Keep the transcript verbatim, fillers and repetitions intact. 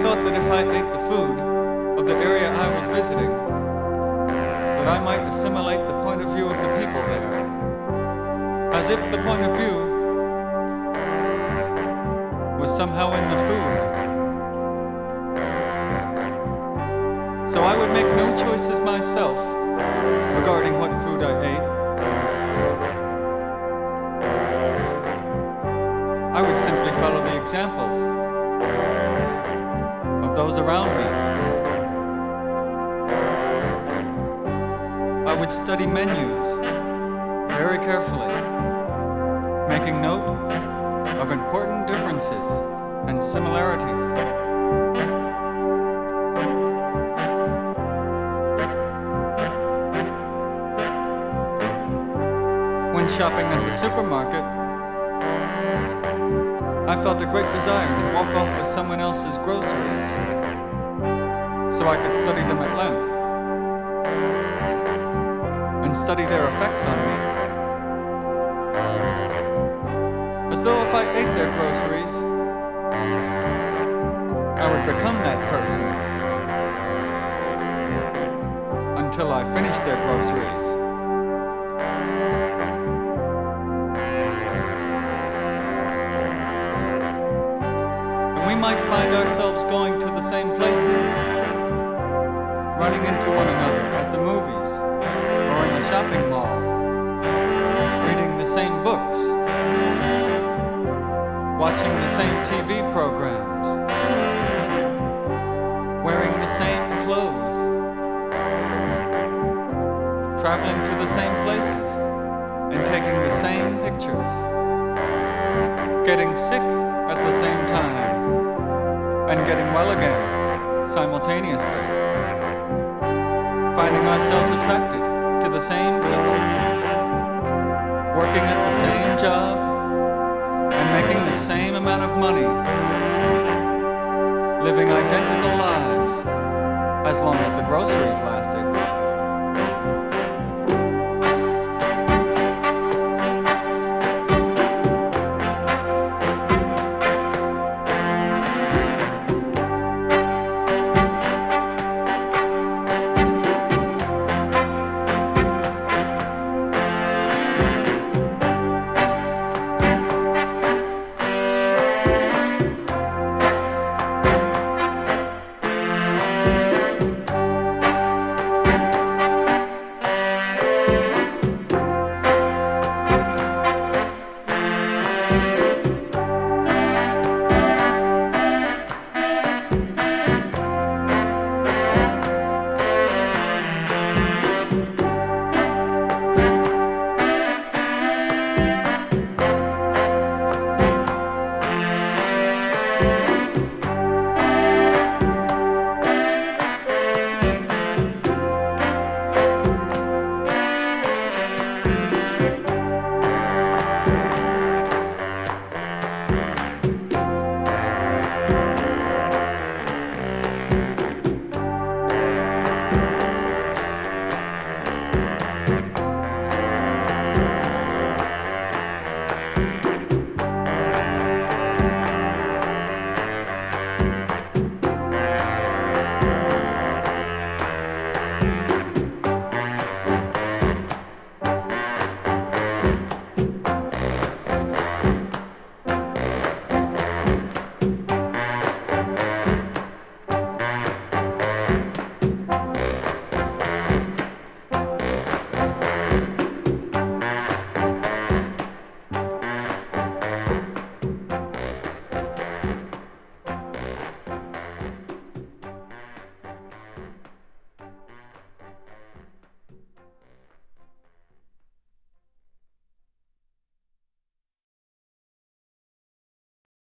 thought that if I ate the food of the area I was visiting, that I might assimilate the point of view of the people there, as if the point of view was somehow in the food. So I would make no choices myself regarding what food I ate. I would simply follow the examples of those around me. I would study menus very carefully, making note of important differences and similarities. When shopping at the supermarket, I felt a great desire to walk off with someone else's groceries so I could study them at length and study their effects on me. As though if I ate their groceries, I would become that person until I finished their groceries. We might find ourselves going to the same places, running into one another at the movies or in the shopping mall, reading the same books, watching the same T V programs, wearing the same clothes, traveling to the same places and taking the same pictures, getting sick at the same time and getting well again simultaneously, finding ourselves attracted to the same people, working at the same job and making the same amount of money, living identical lives as long as the groceries lasted.